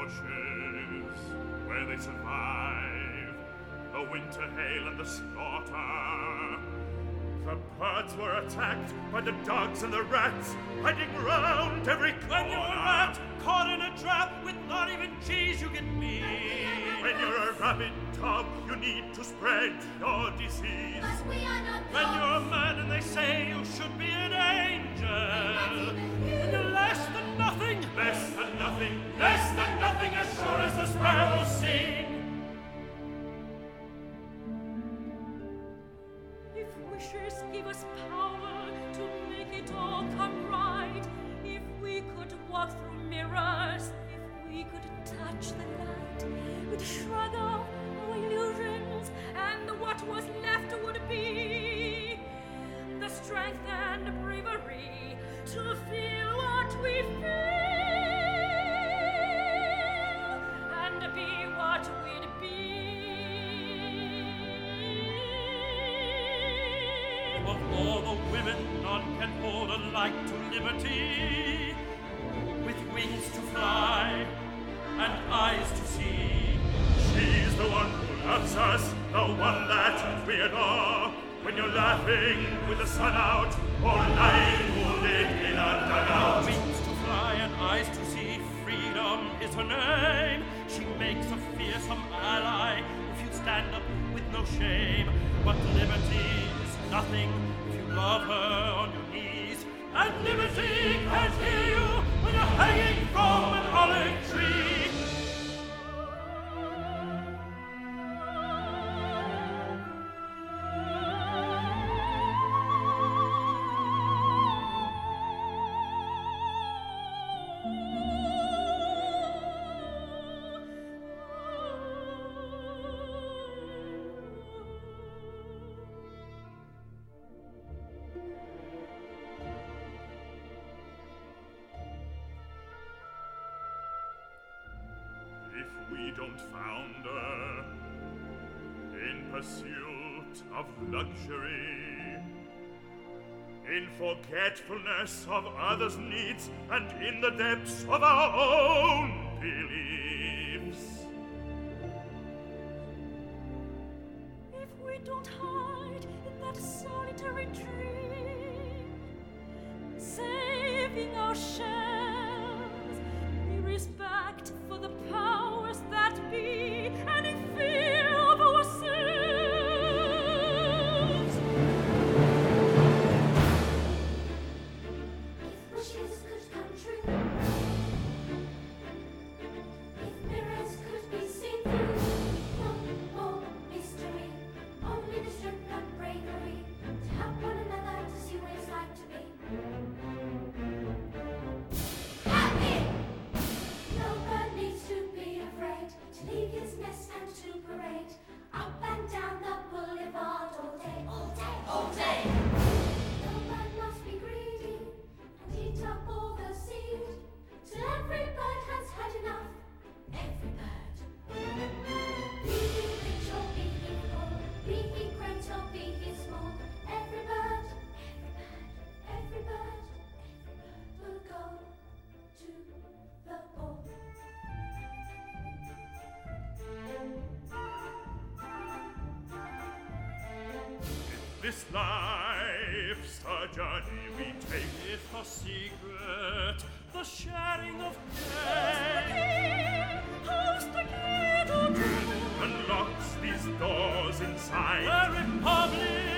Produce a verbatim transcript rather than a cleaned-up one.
bushes, where they survive the winter hail and the slaughter. The birds were attacked by the dogs and the rats, hiding round every corner. When you're a rat caught in a trap with not even cheese, you get me. When you're a rabid dog, you need to spread your disease. But we are not When dogs. you're a man and they say you should be an angel, when you're less than nothing, Less than nothing, less than nothing, as sure as the sparrows sing. If wishes give us power to make it all come right, if we could walk through mirrors, if we could touch the light, we'd shrug off our illusions, and what was left would be the strength and bravery to feel what we feel, and be what we'd be. Of all the women, none can hold a like to liberty, with wings to fly and eyes to see. she's the one who loves us, the one that we adore. When you're laughing with the sun out, or lying wounded in a dugout. Wings to fly and eyes to see, freedom is her name. She makes a fearsome ally if you stand up with no shame. But liberty is nothing if you love her on your knees. And liberty can't hear you when you're hanging from an olive tree. If we don't founder in pursuit of luxury, in forgetfulness of others' needs, and in the depths of our own beliefs, If we don't hide in that solitary tree, saving our shells, we respect for the powers that be, and in fear of ourselves. If wishes could come true, if mirrors could be seen through, no more mystery, only the strength and bravery to help one another to see what it's like to be happy. No bird needs to be afraid to leave his nest and to parade up and down the boulevard all day, all day, all day. No bird must be greedy and eat up all the seed till every bird has had enough. Every bird. Be he rich or be he poor, be he great or be he small, every bird, every bird, every bird, every bird will go to the ball. this life's a journey we take. If a secret, the sharing of pain, Who's the key to Unlocks these doors inside. the republic